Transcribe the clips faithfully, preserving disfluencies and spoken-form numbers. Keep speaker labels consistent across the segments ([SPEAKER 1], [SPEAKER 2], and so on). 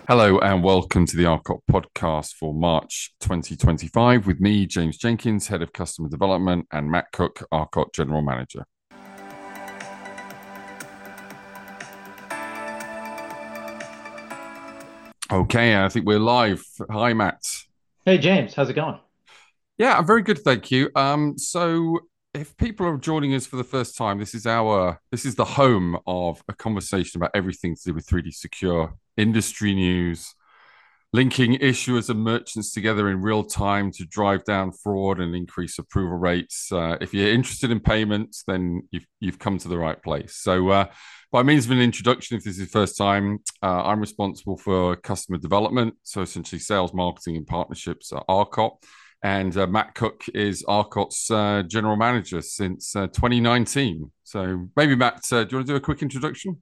[SPEAKER 1] Hello and welcome to the Arcot podcast for March twenty twenty-five with me, James Jenkins, Head of Customer Development, and Matt Cook, Arcot General Manager. Okay, I think we're live. Hi, Matt.
[SPEAKER 2] Hey James, how's it going?
[SPEAKER 1] Yeah, I'm very good, thank you. Um, so if people are joining us for the first time, this is our this is the home of a conversation about everything to do with three D Secure, industry news, linking issuers and merchants together in real time to drive down fraud and increase approval rates. Uh, if you're interested in payments, then you've you've come to the right place. So, uh, by means of an introduction, if this is your first time, uh, I'm responsible for customer development, so essentially sales, marketing, and partnerships at Arcot. And uh, Matt Cook is Arcot's uh, general manager since uh, twenty nineteen. So maybe Matt, uh, do you want to do a quick introduction?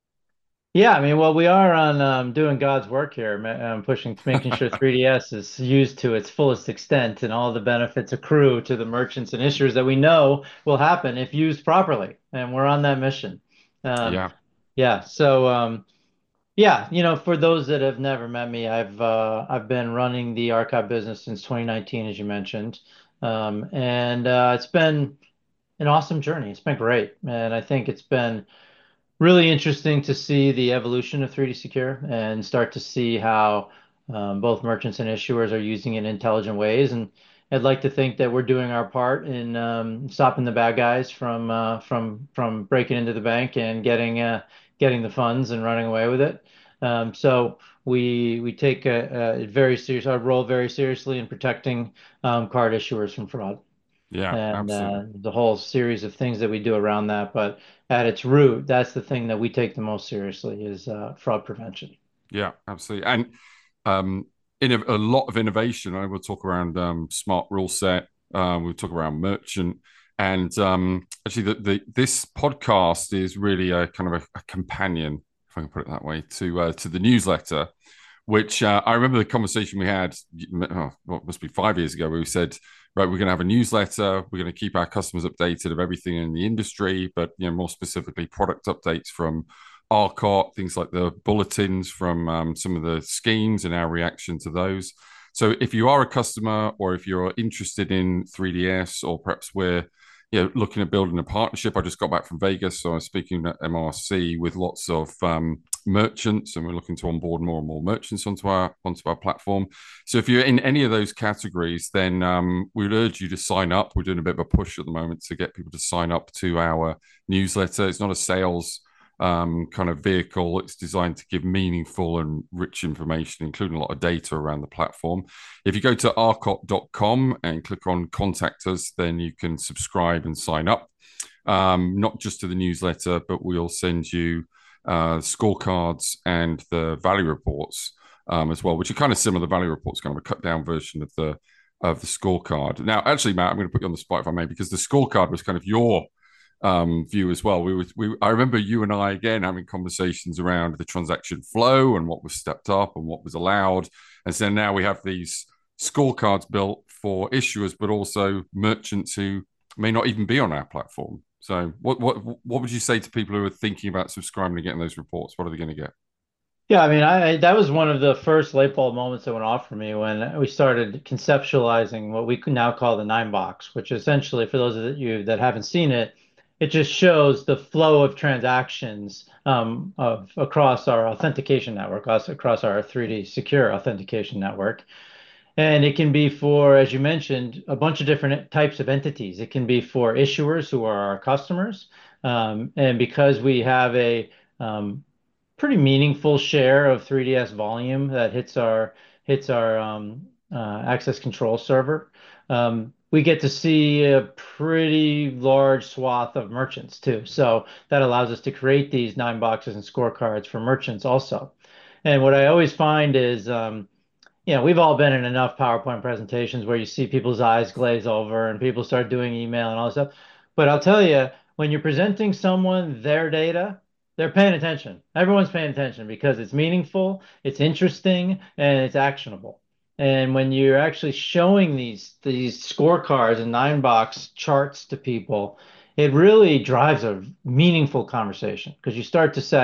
[SPEAKER 2] Yeah, I mean, well, we are on um, doing God's work here, ma- um, pushing, making sure three D S is used to its fullest extent and all the benefits accrue to the merchants and issuers that we know will happen if used properly. And we're on that mission. Um,
[SPEAKER 1] Yeah.
[SPEAKER 2] yeah, so um, yeah, you know, for those that have never met me, I've uh, I've been running the archive business since twenty nineteen, as you mentioned, um, and uh, it's been an awesome journey. It's been great, and I think it's been really interesting to see the evolution of three D Secure and start to see how um, both merchants and issuers are using it in intelligent ways. And I'd like to think that we're doing our part in um, stopping the bad guys from uh, from from breaking into the bank and getting uh, getting the funds and running away with it. Um, so we we take a, a very serious our role very seriously in protecting um, card issuers from fraud
[SPEAKER 1] Yeah,
[SPEAKER 2] and uh,
[SPEAKER 1] absolutely.
[SPEAKER 2] the whole series of things that we do around that. But at its root, that's the thing that we take the most seriously is uh, fraud prevention.
[SPEAKER 1] Yeah, absolutely. And um, in a, a lot of innovation, I will talk around um, smart rule set. Uh, we'll talk around merchant, and um, actually, the, the this podcast is really a kind of a, a companion, if I can put it that way, to uh, to the newsletter. Which uh, I remember the conversation we had, oh, what must be five years ago, where we said, right, we're going to have a newsletter, we're going to keep our customers updated of everything in the industry, but you know, more specifically, product updates from Arcot, things like the bulletins from um, some of the schemes and our reaction to those. So if you are a customer or if you're interested in three D S or perhaps we're you know, looking at building a partnership, I just got back from Vegas, so I was speaking at M R C with lots of um, merchants, and we're looking to onboard more and more merchants onto our onto our platform. So if you're in any of those categories, then um, we'd urge you to sign up. We're doing a bit of a push at the moment to get people to sign up to our newsletter. It's not a sales um, kind of vehicle. It's designed to give meaningful and rich information, including a lot of data around the platform. If you go to arcot dot com and click on contact us, then you can subscribe and sign up. Um, not just to the newsletter, but we'll send you uh, scorecards and the value reports um, as well, which are kind of similar. The value reports kind of a cut down version of the of the scorecard. Now, actually, Matt, I'm going to put you on the spot if I may, because the scorecard was kind of your um, view as well. We were, we, I remember you and I again having conversations around the transaction flow and what was stepped up and what was allowed, and so now we have these scorecards built for issuers, but also merchants who may not even be on our platform. So, what what what would you say to people who are thinking about subscribing and getting those reports? What are they going to get?
[SPEAKER 2] Yeah, I mean, I that was one of the first light bulb moments that went off for me when we started conceptualizing what we now call the nine box, which essentially, for those of you that haven't seen it, it just shows the flow of transactions um, of across our authentication network, across across our three D secure authentication network. And it can be for, as you mentioned, a bunch of different types of entities. It can be for issuers who are our customers. Um, and because we have a um, pretty meaningful share of three D S volume that hits our hits our um, uh, access control server, um, we get to see a pretty large swath of merchants too. So that allows us to create these nine boxes and scorecards for merchants also. And what I always find is um, you know, we've all been in enough PowerPoint presentations where you see people's eyes glaze over and people start doing email and all this stuff. But I'll tell you, when you're presenting someone their data, they're paying attention. Everyone's paying attention because it's meaningful, it's interesting, and it's actionable. And when you're actually showing these these scorecards and nine box charts to people, it really drives a meaningful conversation because you start to say,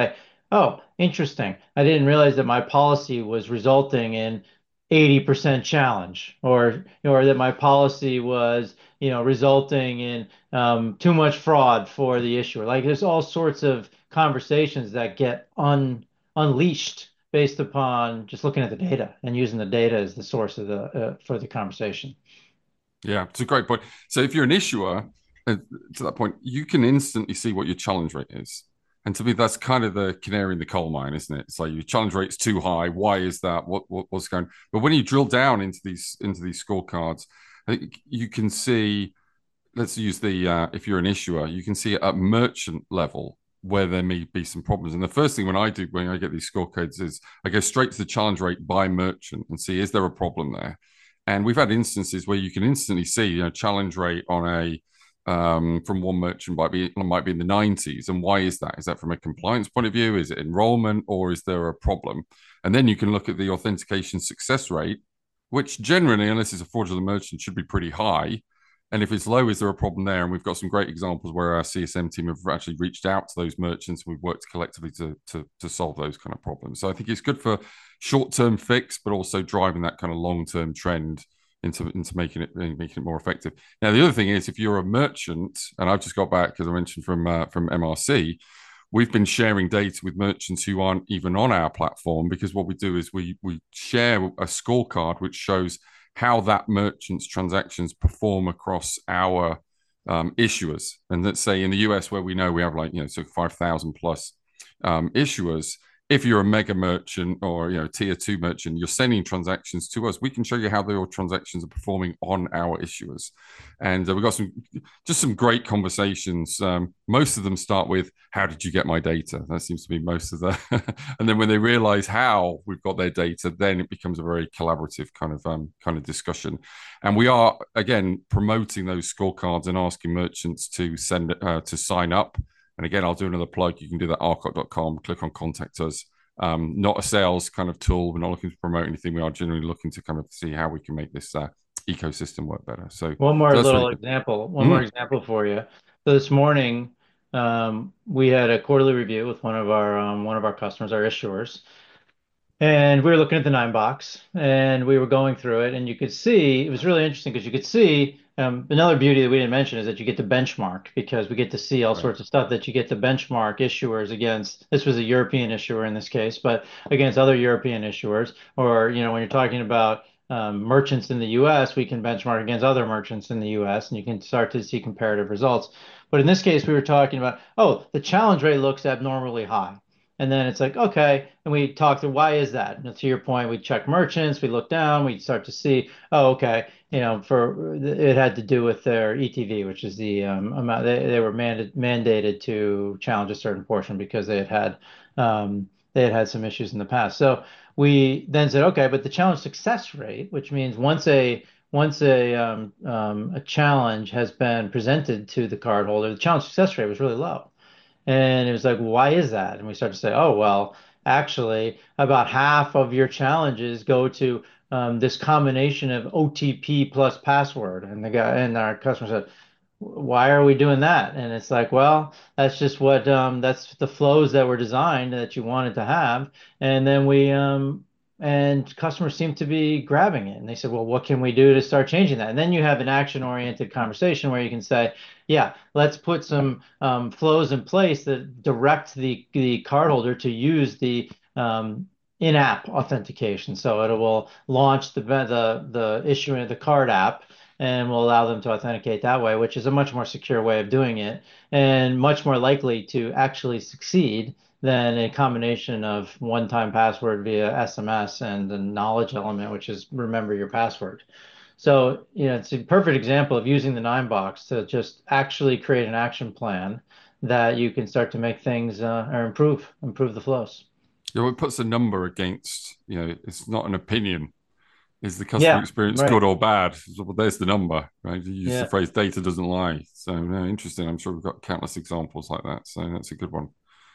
[SPEAKER 2] oh, interesting. I didn't realize that my policy was resulting in eighty percent challenge, or or that my policy was, you know, resulting in um, too much fraud for the issuer. Like there's all sorts of conversations that get un unleashed based upon just looking at the data and using the data as the source of the uh, for the conversation.
[SPEAKER 1] Yeah, it's a great point. So if you're an issuer, uh, to that point, you can instantly see what your challenge rate is. And to me, that's kind of the canary in the coal mine, isn't it? It's like your challenge rate's too high. Why is that? What, what what's going? But when you drill down into these into these scorecards, I think you can see. Let's use the uh, if you're an issuer, you can see at merchant level where there may be some problems. And the first thing when I do when I get these scorecards is I go straight to the challenge rate by merchant and see is there a problem there. And we've had instances where you can instantly see, you know, challenge rate on a um, from one merchant might be might be in the nineties. And why is that? Is that from a compliance point of view? Is it enrollment, or is there a problem? And then you can look at the authentication success rate, which generally, unless it's a fraudulent merchant, should be pretty high. And if it's low, is there a problem there? And we've got some great examples where our C S M team have actually reached out to those merchants. We've worked collectively to, to, to solve those kind of problems. So I think it's good for short-term fix, but also driving that kind of long-term trend into, into making it making it more effective. Now, the other thing is if you're a merchant, and I've just got back because I mentioned from uh, from M R C, we've been sharing data with merchants who aren't even on our platform, because what we do is we we share a scorecard which shows how that merchant's transactions perform across our um, issuers. And let's say in the U S, where we know we have like, you know, so five thousand plus um, issuers, if you're a mega merchant or, you know, tier two merchant, you're sending transactions to us, we can show you how your transactions are performing on our issuers. And uh, we've got some, just some great conversations. Um, most of them start with, how did you get my data? That seems to be most of the, and then when they realize how we've got their data, then it becomes a very collaborative kind of, um, kind of discussion. And we are, again, promoting those scorecards and asking merchants to send, uh, to sign up. And again, I'll do another plug. You can do that at arcot dot com, click on contact us. Um, not a sales kind of tool. We're not looking to promote anything. We are generally looking to kind of see how we can make this uh, ecosystem work better. So,
[SPEAKER 2] One more
[SPEAKER 1] so that's really
[SPEAKER 2] little
[SPEAKER 1] good.
[SPEAKER 2] example, one more
[SPEAKER 1] Mm,
[SPEAKER 2] example for you. So this morning, um, we had a quarterly review with one of our um, one of our customers, our issuers. And we were looking at the nine box and we were going through it, and you could see it was really interesting because you could see um, another beauty that we didn't mention is that you get to benchmark, because we get to see all
[SPEAKER 1] right.
[SPEAKER 2] sorts of stuff that you get to benchmark issuers against. This was a European issuer in this case, but against other European issuers, or you know when you're talking about um, merchants in the U S, we can benchmark against other merchants in the U S, and you can start to see comparative results. But in this case, we were talking about, oh, the challenge rate looks abnormally high. And then it's like, okay. And we talk through why is that? And to your point, we check merchants, we look down, we start to see, oh, okay, you know, for it had to do with their E T V, which is the um, amount they, they were mandated mandated to challenge a certain portion because they had had um, they had had some issues in the past. So we then said, okay, but the challenge success rate, which means once a once a um, um, a challenge has been presented to the cardholder, the challenge success rate was really low. And it was like, why is that? And we started to say, oh, well, actually, about half of your challenges go to um, this combination of O T P plus password. And the guy and our customer said, why are we doing that? And it's like, well, that's just what um, that's the flows that were designed that you wanted to have. And then we um, and customers seem to be grabbing it. And they said, well, what can we do to start changing that? And then you have an action-oriented conversation where you can say, yeah, let's put some um, flows in place that direct the the cardholder to use the um, in-app authentication. So it will launch the the the issuing of the card app and will allow them to authenticate that way, which is a much more secure way of doing it and much more likely to actually succeed than a combination of one-time password via S M S and the knowledge element, which is remember your password. So, you know, it's a perfect example of using the nine box to just actually create an action plan that you can start to make things uh, or improve, improve the flows.
[SPEAKER 1] You know, it puts a number against, you know, it's not an opinion. Is the customer
[SPEAKER 2] Yeah,
[SPEAKER 1] experience
[SPEAKER 2] right.
[SPEAKER 1] good or bad? So, well, there's the number, right? You use the
[SPEAKER 2] Yeah.
[SPEAKER 1] phrase data doesn't lie. So, yeah, interesting. I'm sure we've got countless examples like that. So, that's a good one.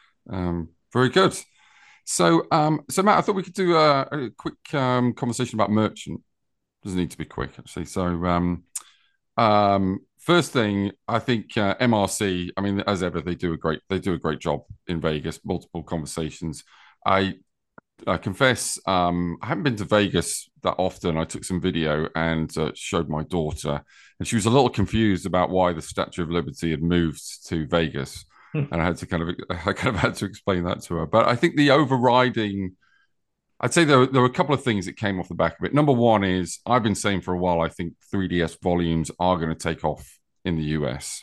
[SPEAKER 1] Um, very good. So, um, so Matt, I thought we could do a, a quick um, conversation about merchant. Doesn't need to be quick, actually. So, um, um, first thing, I think uh, M R C. I mean, as ever, they do a great they do a great job in Vegas. Multiple conversations. I I confess, um, I haven't been to Vegas that often. I took some video and uh, showed my daughter, and she was a little confused about why the Statue of Liberty had moved to Vegas, and I had to kind of I kind of had to explain that to her. But I think the overriding, I'd say there, there were a couple of things that came off the back of it. Number one is I've been saying for a while I think three D S volumes are going to take off in the U S,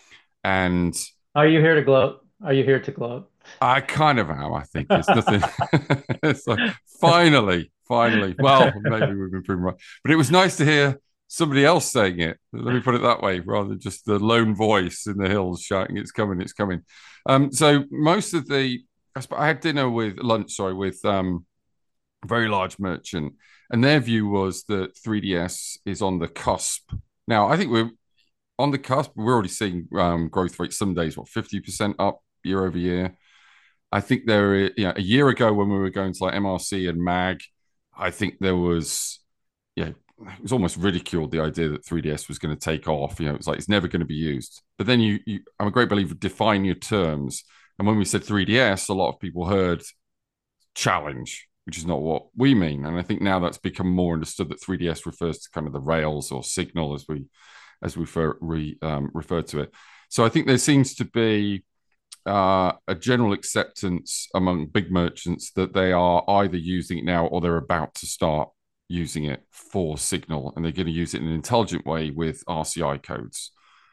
[SPEAKER 1] and
[SPEAKER 2] Are you here to gloat? Are you here to gloat?
[SPEAKER 1] I kind of am. I think it's nothing. It's like finally, finally. Well, maybe we've been proven right, but it was nice to hear somebody else saying it. Let me put it that way, rather than just the lone voice in the hills shouting, "It's coming! It's coming!" Um, so most of the, I, sp- I had dinner with lunch, sorry, with um, a very large merchant, and their view was that three D S is on the cusp. Now, I think we're on the cusp. We're already seeing um, growth rates some days, what fifty percent up year over year. I think there, you know, a year ago when we were going to like M R C and MAG, I think there was, yeah, it was almost ridiculed the idea that three D S was going to take off. You know, it's like it's never going to be used. But then you, you, I'm a great believer define your terms. And when we said three D S, a lot of people heard challenge, which is not what we mean. And I think now that's become more understood that three D S refers to kind of the rails or signal as we as we refer, re, um, refer to it. So I think there seems to be uh, a general acceptance among big merchants that they are either using it now or they're about to start using it for Signal, and they're going to use it in an intelligent way with R C I codes.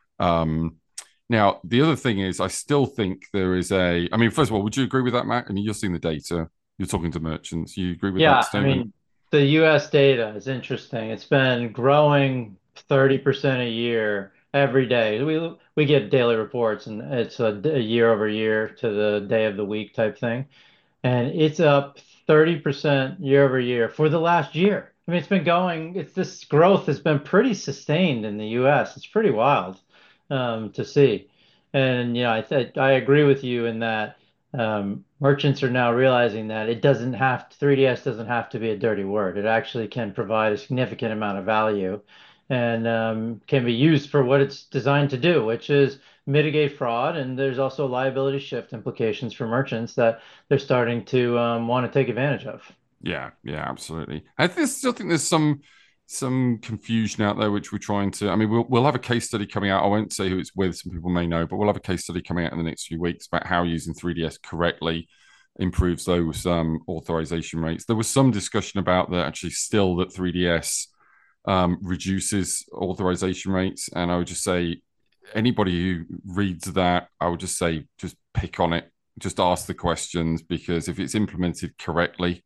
[SPEAKER 1] Um, now, the other thing is, I still think there is a. I mean, first of all, would you agree with that, Matt? I mean, you're seeing the data, you're talking to merchants. You agree with that
[SPEAKER 2] Yeah, I
[SPEAKER 1] statement?
[SPEAKER 2] mean, the U S data is interesting. It's been growing thirty percent a year every day. We we get daily reports and it's a, a year over year to the day of the week type thing. And it's up thirty percent year over year for the last year. I mean, it's been going, it's this growth has been pretty sustained in the U S. It's pretty wild um, to see. And, you know, I th I agree with you in that um, merchants are now realizing that it doesn't have to, three D S doesn't have to be a dirty word. It actually can provide a significant amount of value and um, can be used for what it's designed to do, which is mitigate fraud. And there's also liability shift implications for merchants that they're starting to um, want to take advantage of.
[SPEAKER 1] Yeah, yeah, absolutely. I th- still think there's some some confusion out there, which we're trying to. I mean, we'll we'll have a case study coming out. I won't say who it's with. Some people may know, but we'll have a case study coming out in the next few weeks about how using three D S correctly improves those um, authorization rates. There was some discussion about that actually still that three D S um, reduces authorization rates, and I would just say anybody who reads that, I would just say just pick on it, just ask the questions because if it's implemented correctly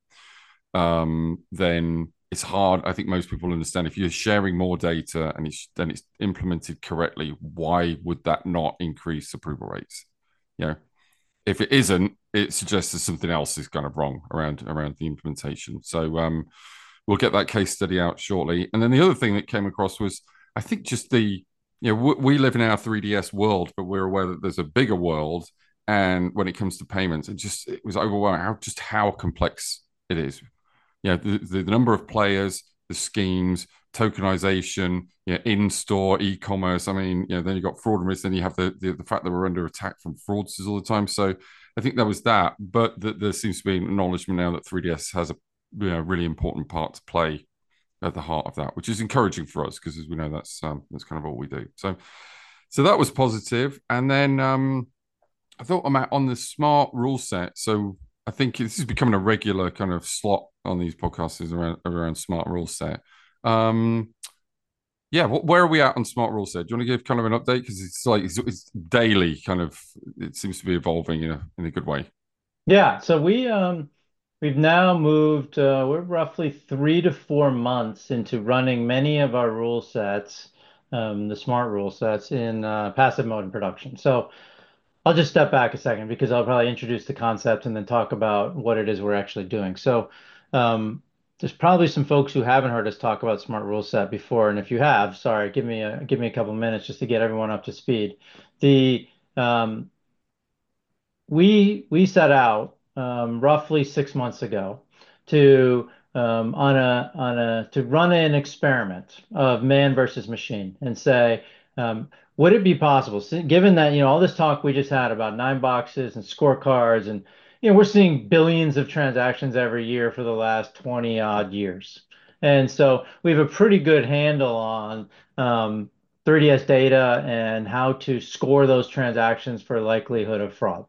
[SPEAKER 1] um, then it's hard. I think most people understand if you're sharing more data and it's then it's implemented correctly, why would that not increase approval rates? You know, if it isn't, it suggests that something else is kind of wrong around around the implementation. So um, we'll get that case study out shortly. And then the other thing that came across was I think just the you know we live in our three D S world, but we're aware that there's a bigger world. And when it comes to payments, it just it was overwhelming how just how complex it is. Yeah, the, the, the number of players, the schemes, tokenization, yeah, in-store e-commerce. I mean, you know, then you got fraud and risk. Then you have the, the the fact that we're under attack from fraudsters all the time. So I think that was that. But the, there seems to be an acknowledgement now that three D S has a you know, really important part to play at the heart of that, which is encouraging for us because, as we know, that's um, that's kind of all we do. So so that was positive. And then um, I thought I'm at, on the smart rule set. So I think this is becoming a regular kind of slot on these podcasts is around around smart rule set. Um, yeah, what, where are we at on smart rule set? Do you want to give kind of an update because it's like it's, it's daily kind of it seems to be evolving in a in a good way.
[SPEAKER 2] Yeah, so we um we've now moved uh, we're roughly three to four months into running many of our rule sets, um, the smart rule sets in uh, passive mode in production. So I'll just step back a second because I'll probably introduce the concept and then talk about what it is we're actually doing. So, um, there's probably some folks who haven't heard us talk about Smart Rule Set before, and if you have, sorry, give me a give me a couple minutes just to get everyone up to speed. The um, we we set out um, roughly six months ago to um, on a on a to run an experiment of man versus machine and say Um, would it be possible, si- given that, you know, all this talk we just had about nine boxes and scorecards, and, you know, we're seeing billions of transactions every year for the last twenty odd years. And so we have a pretty good handle on um, three D S data and how to score those transactions for likelihood of fraud.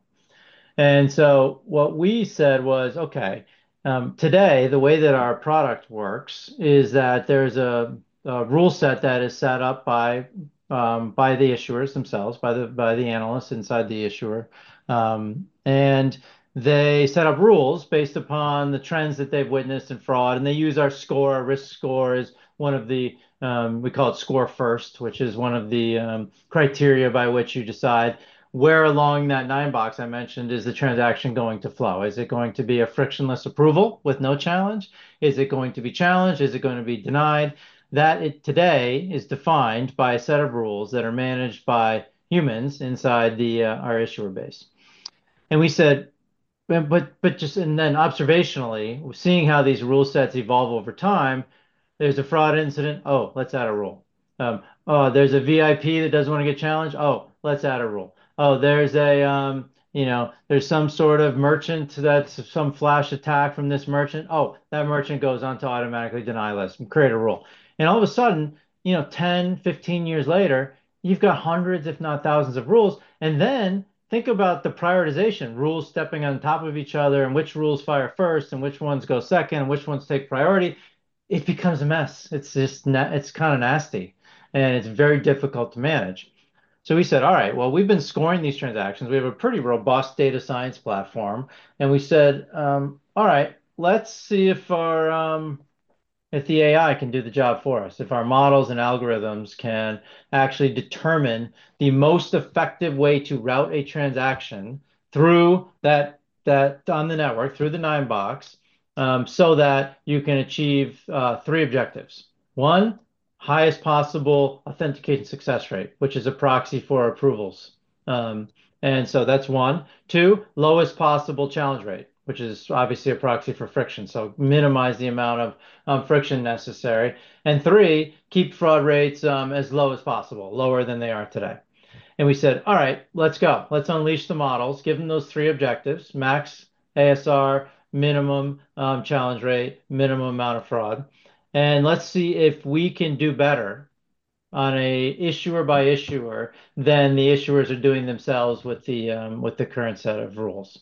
[SPEAKER 2] And so what we said was, okay, um, today, the way that our product works is that there's a, a rule set that is set up by um, by the issuers themselves, by the by the analysts inside the issuer, um, and they set up rules based upon the trends that they've witnessed in fraud, and they use our score, our risk score is one of the um, we call it score first, which is one of the um, criteria by which you decide where along that nine box I mentioned is the transaction going to flow? Is it going to be a frictionless approval with no challenge? Is it going to be challenged? Is it going to be denied? That it today is defined by a set of rules that are managed by humans inside the uh, our issuer base. And we said, but but but just and then observationally, seeing how these rule sets evolve over time, there's a fraud incident. Oh, let's add a rule. Um, oh, there's a V I P that doesn't want to get challenged. Oh, let's add a rule. Oh, there's a um, you know, there's some sort of merchant that's some flash attack from this merchant. Oh, that merchant goes on to automatically deny list and create a rule. And all of a sudden, you know, ten, fifteen years later, you've got hundreds, if not thousands of rules. And then think about the prioritization, rules stepping on top of each other and which rules fire first and which ones go second and which ones take priority. It becomes a mess. It's just, it's kind of nasty and it's very difficult to manage. So we said, all right, well, we've been scoring these transactions. We have a pretty robust data science platform. And we said, um, all right, let's see if our um, if the A I can do the job for us, if our models and algorithms can actually determine the most effective way to route a transaction through that that on the network, through the nine box, um, so that you can achieve uh, three objectives. One, highest possible authentication success rate, which is a proxy for approvals. Um, and so that's one. Two, lowest possible challenge rate, which is obviously a proxy for friction. So minimize the amount of um, friction necessary. And three, keep fraud rates um, as low as possible, lower than they are today. And we said, all right, let's go. Let's unleash the models, give them those three objectives, max A S R, minimum um, challenge rate, minimum amount of fraud. And let's see if we can do better on a issuer by issuer than the issuers are doing themselves with the um, with the current set of rules.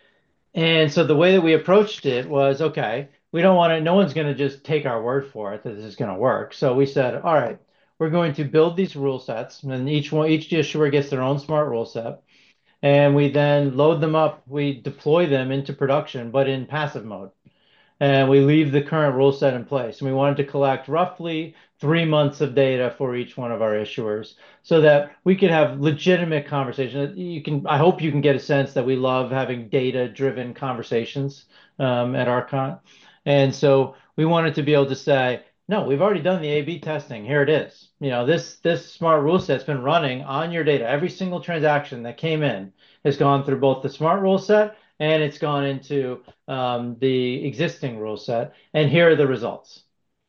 [SPEAKER 2] And so the way that we approached it was, okay, we don't want to, no one's going to just take our word for it that this is going to work. So we said, all right, we're going to build these rule sets, and each one, each issuer gets their own smart rule set. And we then load them up, we deploy them into production, but in passive mode, and we leave the current rule set in place. And we wanted to collect roughly three months of data for each one of our issuers so that we could have legitimate conversations. You can, I hope you can get a sense that we love having data-driven conversations um, at Archon. And so we wanted to be able to say, no, we've already done the A B testing. Here it is. You know, this this smart rule set's been running on your data. Every single transaction that came in has gone through both the smart rule set and it's gone into um, the existing rule set, and here are the results.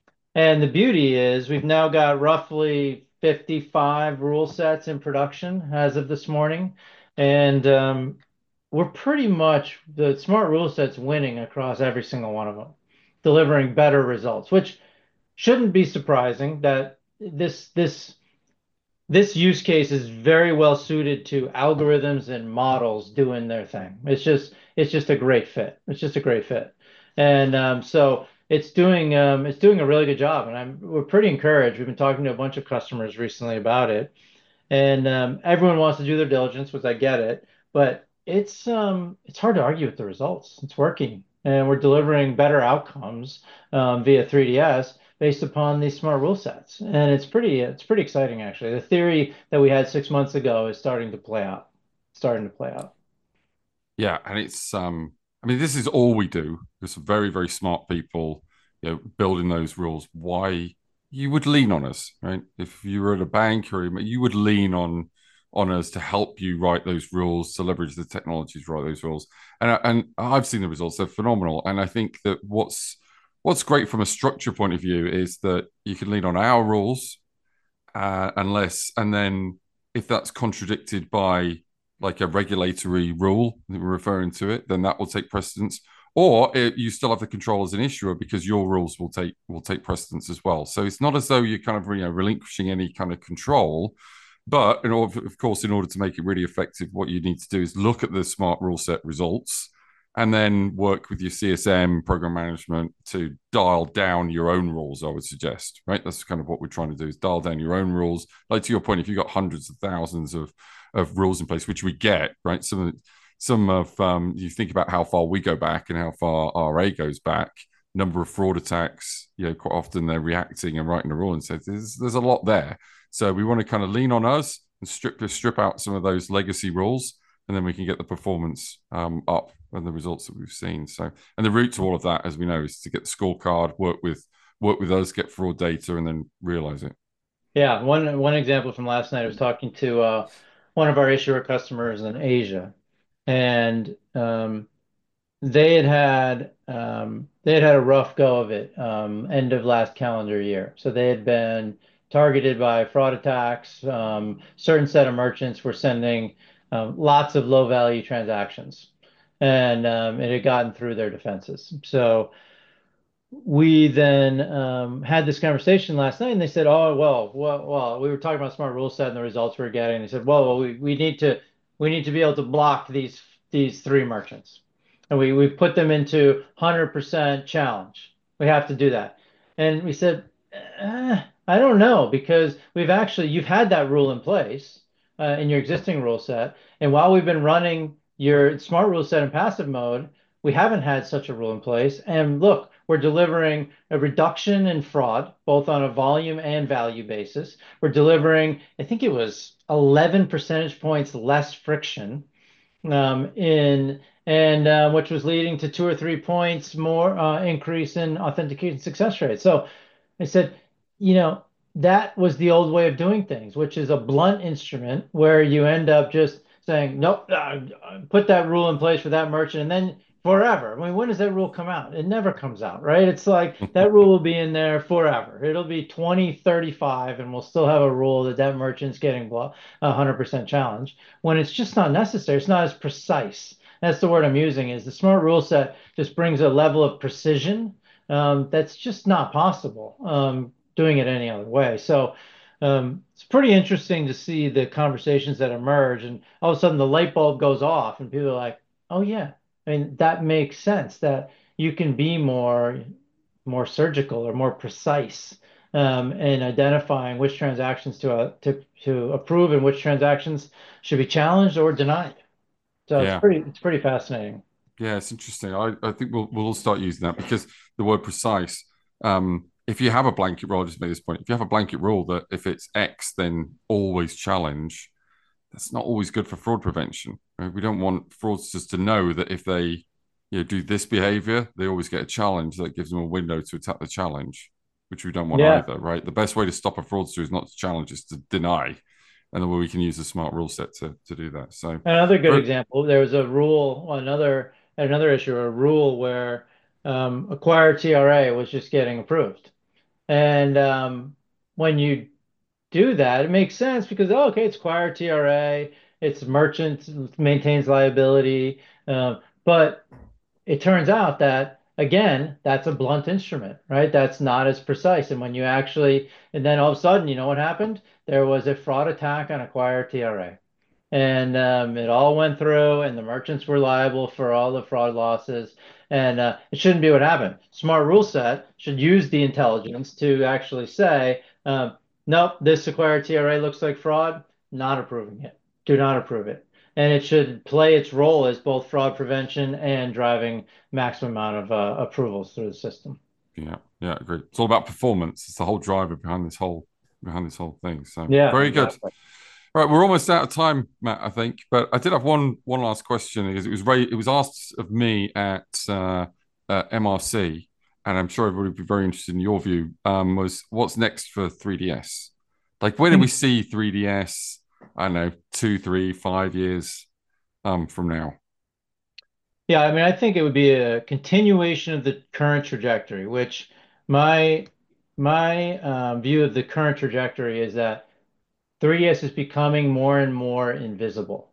[SPEAKER 2] And the beauty is we've now got roughly fifty-five rule sets in production as of this morning, and um, we're pretty much the smart rule sets winning across every single one of them, delivering better results, which shouldn't be surprising that this this this use case is very well suited to algorithms and models doing their thing. It's just it's just a great fit. It's just a great fit. And um, so it's doing um, it's doing a really good job. And I'm we're pretty encouraged. We've been talking to a bunch of customers recently about it. And um, everyone wants to do their diligence, which I get it, but it's um, it's hard to argue with the results. It's working, and we're delivering better outcomes um, via three D S based upon these smart rule sets, and it's pretty it's pretty exciting actually. The theory that we had six months ago is starting to play out, starting to play out.
[SPEAKER 1] Yeah, and it's um, I mean, this is all we do. There's some very, very smart people, you know, building those rules. Why you would lean on us, right? If you were at a bank or you would lean on on us to help you write those rules, to leverage the technology to write those rules. And and I've seen the results; they're phenomenal. And I think that what's what's great from a structure point of view is that you can lean on our rules uh, unless, and then if that's contradicted by like a regulatory rule that we're referring to it, then that will take precedence. Or it, you still have the control as an issuer because your rules will take will take precedence as well. So it's not as though you're kind of you know relinquishing any kind of control, but in order, of course, in order to make it really effective, what you need to do is look at the smart rule set results and then work with your C S M program management to dial down your own rules. I would suggest, right? That's kind of what we're trying to do is dial down your own rules. Like to your point, if you've got hundreds of thousands of of rules in place, which we get, right? Some of some of um, you think about how far we go back and how far R A goes back. Number of fraud attacks, you know, quite often they're reacting and writing a rule and says there's there's a lot there. So we want to kind of lean on us and strip strip out some of those legacy rules, and then we can get the performance um, up and the results that we've seen. So, and the route to all of that, as we know, is to get the scorecard, work with work with us, get fraud data, and then realize it.
[SPEAKER 2] Yeah, one one example from last night, I was talking to uh, one of our issuer customers in Asia, and um, they had had um, they had had a rough go of it um, end of last calendar year. So they had been targeted by fraud attacks. Um, certain set of merchants were sending um, lots of low value transactions, and um, it had gotten through their defenses. So we then um, had this conversation last night, and they said, "Oh, well, well, well, we were talking about smart rule set and the results we are getting." And they said, "Well, well, we, we need to we need to be able to block these these three merchants, and we we put them into one hundred percent challenge. We have to do that." And we said, eh, "I don't know because we've actually you've had that rule in place uh, in your existing rule set, and while we've been running your smart rule set in passive mode." We haven't had such a rule in place. And look, we're delivering a reduction in fraud, both on a volume and value basis. We're delivering, I think it was eleven percentage points less friction um, in, and uh, which was leading to two or three points more uh, increase in authentication success rate. So I said, you know, that was the old way of doing things, which is a blunt instrument where you end up just saying, nope, uh, put that rule in place for that merchant, and then forever. I mean, when does that rule come out? It never comes out, right? It's like that rule will be in there forever. It'll be twenty thirty-five, and we'll still have a rule that that merchant's getting one hundred percent challenge when it's just not necessary. It's not as precise. That's the word I'm using is the smart rule set just brings a level of precision um, that's just not possible um, doing it any other way. So um, it's pretty interesting to see the conversations that emerge, and all of a sudden the light bulb goes off, and people are like, "Oh yeah, I mean that makes sense that you can be more more surgical or more precise." Um, in identifying which transactions to, uh, to to approve and which transactions should be challenged or denied. So it's
[SPEAKER 1] Yeah,
[SPEAKER 2] pretty it's pretty fascinating.
[SPEAKER 1] yeah, it's interesting. I, I think we'll we'll start using that because the word precise. Um, if you have a blanket rule, I just made this point. If you have a blanket rule that if it's X, then always challenge, that's not always good for fraud prevention. Right? We don't want fraudsters to know that if they you know do this behavior, they always get a challenge that gives them a window to attack the challenge, which we don't want
[SPEAKER 2] Yeah.
[SPEAKER 1] either, right? The best way to stop a fraudster is not to challenge, is to deny. And then we can use a smart rule set to, to do that. So,
[SPEAKER 2] Another good
[SPEAKER 1] very,
[SPEAKER 2] example, there was a rule, another another issue, a rule where um, acquired T R A was just getting approved. And um, when you do that, it makes sense because, oh, okay, it's acquired T R A, it's merchant, maintains liability. Uh, but it turns out that, again, that's a blunt instrument, right? That's not as precise. And when you actually, and then all of a sudden, you know what happened? There was a fraud attack on acquired T R A. And um, it all went through, and the merchants were liable for all the fraud losses. And uh, it shouldn't be what happened. Smart rule set should use the intelligence to actually say, um, nope, this acquired T R A looks like fraud, not approving it. Do not approve it. And it should play its role as both fraud prevention and driving maximum amount of uh, approvals through the system.
[SPEAKER 1] yeah, yeah, agreed. It's all about performance. It's the whole driver behind this whole behind this whole thing. So
[SPEAKER 2] Yeah,
[SPEAKER 1] very good.
[SPEAKER 2] exactly.
[SPEAKER 1] Right, we're almost out of time, Matt. I think, but I did have one one last question because it was very, it was asked of me at uh, uh, M R C, and I'm sure everybody would be very interested in your view. Um, was what's next for three D S? Like, where do we see three D S? I don't know, two, three, five years um, from now.
[SPEAKER 2] Yeah, I mean, I think it would be a continuation of the current trajectory, which my my um, view of the current trajectory is that three S is becoming more and more invisible.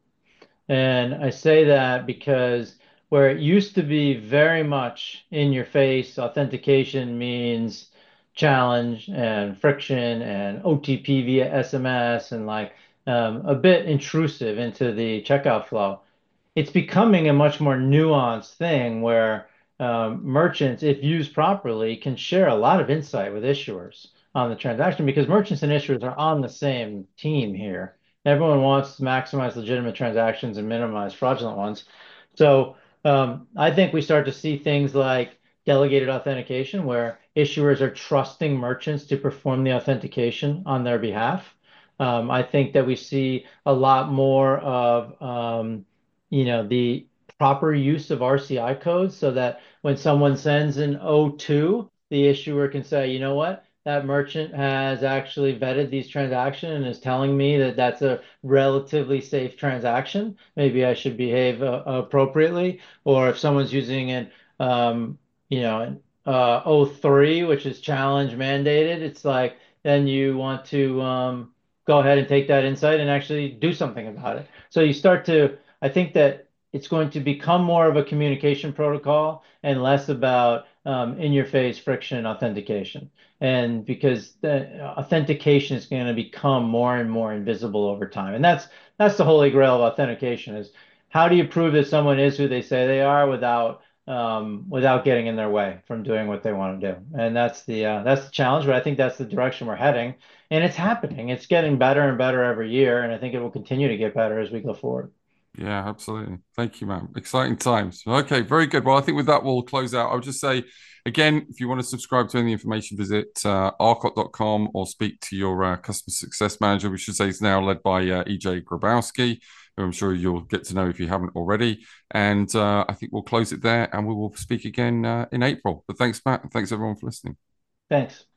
[SPEAKER 2] And I say that because where it used to be very much in your face, authentication means challenge and friction and O T P via S M S and like um, a bit intrusive into the checkout flow. It's becoming a much more nuanced thing where um, merchants, if used properly, can share a lot of insight with issuers on the transaction because merchants and issuers are on the same team here. Everyone wants to maximize legitimate transactions and minimize fraudulent ones. So um, I think we start to see things like delegated authentication, where issuers are trusting merchants to perform the authentication on their behalf. Um, I think that we see a lot more of um, you know, the proper use of R C I codes so that when someone sends an O two, the issuer can say, you know what, that merchant has actually vetted these transactions and is telling me that that's a relatively safe transaction. Maybe I should behave uh, appropriately. Or if someone's using an, um, you know, an uh, O three, which is challenge mandated, it's like, then you want to um, go ahead and take that insight and actually do something about it. So you start to I think that it's going to become more of a communication protocol and less about um, in-your-face friction and authentication. And because the authentication is going to become more and more invisible over time. And that's that's the holy grail of authentication is how do you prove that someone is who they say they are without um, without getting in their way from doing what they want to do. And that's the uh, that's the challenge, but I think that's the direction we're heading. And it's happening. It's getting better and better every year, and I think it will continue to get better as we go forward.
[SPEAKER 1] Yeah, absolutely. Thank you, man. Exciting times. Okay, very good. Well, I think with that, we'll close out. I'll just say again, if you want to subscribe to any information, visit uh, arcot dot com or speak to your uh, customer success manager, which should say is now led by uh, E J Grabowski, who I'm sure you'll get to know if you haven't already. And uh, I think we'll close it there and we will speak again uh, in April. But thanks, Matt. And thanks, everyone, for listening.
[SPEAKER 2] Thanks.